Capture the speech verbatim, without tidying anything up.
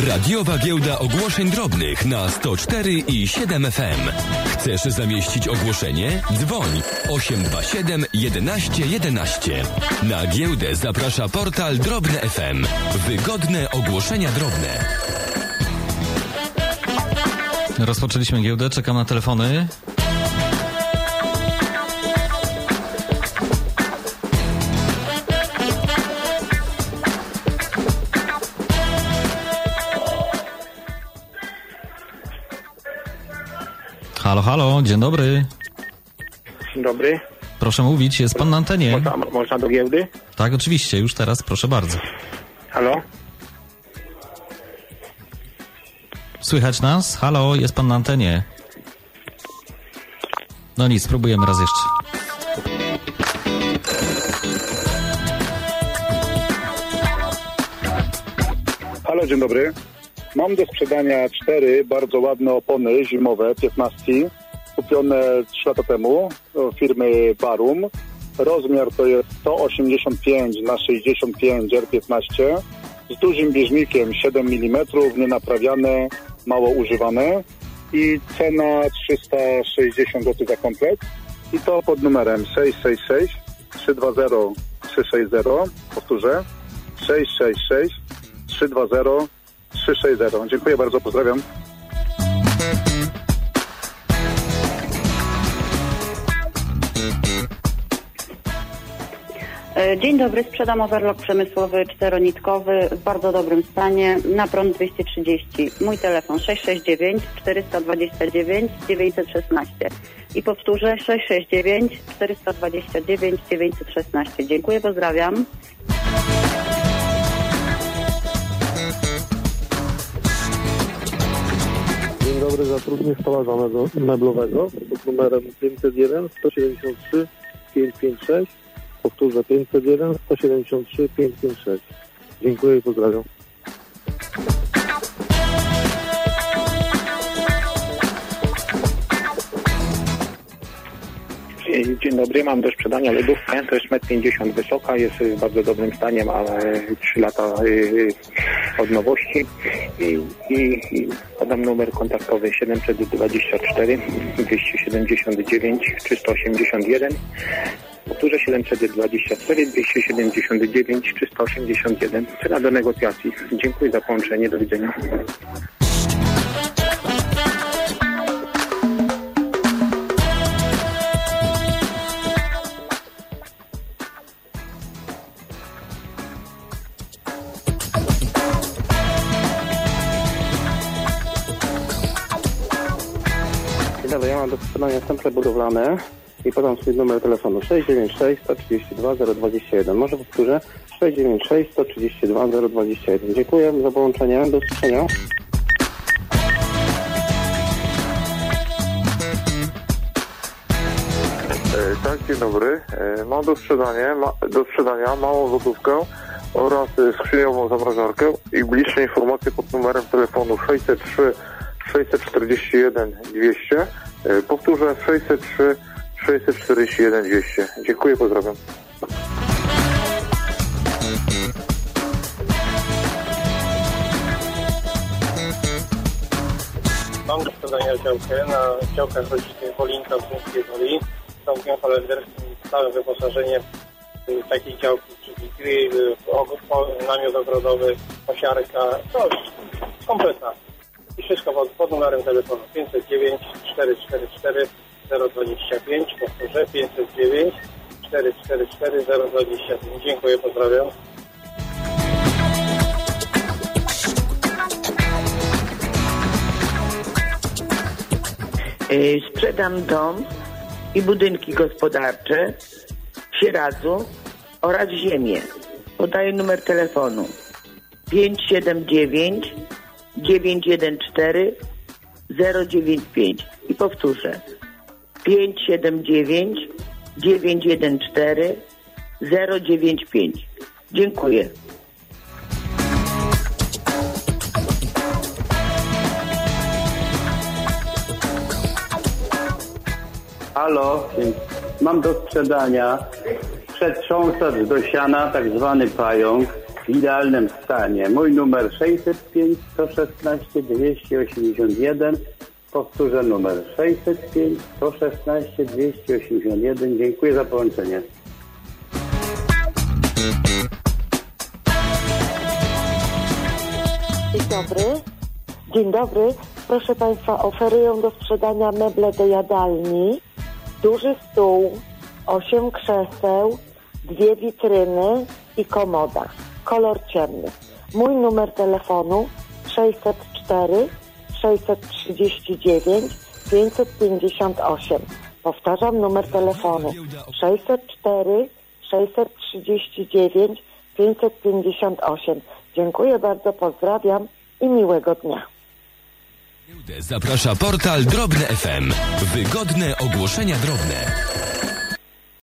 Radiowa Giełda Ogłoszeń Drobnych na sto cztery i siedem F M. Chcesz zamieścić ogłoszenie? Dzwoń osiem dwa siedem jedenaście jedenaście. Na giełdę zaprasza portal Drobne F M. Wygodne ogłoszenia drobne. Rozpoczęliśmy giełdę, czekam na telefony. Halo, halo, dzień dobry. Dzień dobry. Proszę mówić, jest pan na antenie. Można, można do giełdy? Tak, oczywiście, już teraz, proszę bardzo. Halo? Słychać nas? Halo, jest pan na antenie. No nic, spróbujemy raz jeszcze. Halo, dzień dobry. Mam do sprzedania cztery bardzo ładne opony zimowe, piętnastki, kupione trzy lata temu firmy Barum. Rozmiar to jest sto osiemdziesiąt pięć na sześćdziesiąt pięć R piętnaście z dużym bieżnikiem siedem milimetrów, nienaprawiane, mało używane i cena trzysta sześćdziesiąt złotych za komplet i to pod numerem sześć sześć sześć trzy dwa zero trzy sześć zero. Powtórzę sześć sześć sześć trzy dwa zero trzy sześć zero. Dziękuję bardzo, pozdrawiam. Dzień dobry, sprzedam overlock przemysłowy czteronitkowy w bardzo dobrym stanie na prąd dwieście trzydzieści. Mój telefon sześć sześć dziewięć czterysta dwadzieścia dziewięć dziewięćset szesnaście. I powtórzę sześć sześć dziewięć czterysta dwadzieścia dziewięć dziewięćset szesnaście. Dziękuję, pozdrawiam. Dzień dobry, zatrudnię stolarza meblowego pod numerem pięćset jeden sto siedemdziesiąt trzy pięćset pięćdziesiąt sześć. Powtórzę pięćset jeden sto siedemdziesiąt trzy pięćset pięćdziesiąt sześć. Dziękuję i pozdrawiam. Dzień dobry, mam do sprzedania lodówkę, to jest metr pięćdziesiąt wysoka, jest w bardzo dobrym stanie, ma trzy lata od nowości i, i, i podam numer kontaktowy siedemset dwadzieścia cztery dwieście siedemdziesiąt dziewięć trzysta osiemdziesiąt jeden. Powtórzę siedemset dwadzieścia cztery dwieście siedemdziesiąt dziewięć trzysta osiemdziesiąt jeden. Cena do negocjacji. Dziękuję za połączenie, do widzenia. Ja mam do sprzedania stemple budowlane i podam swój numer telefonu sześć dziewięć sześć sto trzydzieści dwa zero dwadzieścia jeden. Może powtórzę sześć dziewięć sześć sto trzydzieści dwa zero dwadzieścia jeden. Dziękuję za połączenie. Do usłyszenia. E, tak, dzień dobry. E, mam do sprzedania, ma, do sprzedania małą lodówkę oraz e, skrzyniową zamrażarkę i bliższe informacje pod numerem telefonu sześćset trzy sześćset czterdzieści jeden dwieście. E, powtórzę sześćset trzy sześćset czterdzieści jeden dwieście. Dziękuję, pozdrawiam. Mam do sprzedania działkę na działkach rodzinnych Wolinka w Miejskiej Woli. Całkiem holenderskim całe wyposażenie takiej działki, czyli grill, namiot ogrodowy, osiarka, coś kompletna. I wszystko pod, pod numerem telefonu pięćset dziewięć czterysta czterdzieści cztery zero dwadzieścia pięć. Powtórzę pięćset dziewięć czterysta czterdzieści cztery zero dwadzieścia pięć. Dziękuję, pozdrawiam. Sprzedam dom i budynki gospodarcze w Sieradzu oraz ziemię. Podaję numer telefonu pięć siedem dziewięć dziewięć jeden cztery zero dziewięć pięć i powtórzę pięć siedem dziewięć dziewięć jeden cztery zero dziewięć pięć. Dziękuję. Halo, mam do sprzedania przedtrząsacz do siana, tak zwany pająk, w idealnym stanie. Mój numer sześćset pięć, sto szesnaście, dwieście osiemdziesiąt jeden. Powtórzę numer sześćset pięć, sto szesnaście, dwieście osiemdziesiąt jeden. Dziękuję za połączenie. Dzień dobry. Dzień dobry. Proszę Państwa, oferuję do sprzedania meble do jadalni. Duży stół, osiem krzeseł, dwie witryny i komoda. Kolor ciemny. Mój numer telefonu sześćset cztery, sześćset trzydzieści dziewięć, pięćset pięćdziesiąt osiem. Powtarzam numer telefonu sześćset cztery, sześćset trzydzieści dziewięć, pięćset pięćdziesiąt osiem. Dziękuję bardzo, pozdrawiam i miłego dnia. Zaprasza portal Drobne F M. Wygodne ogłoszenia drobne.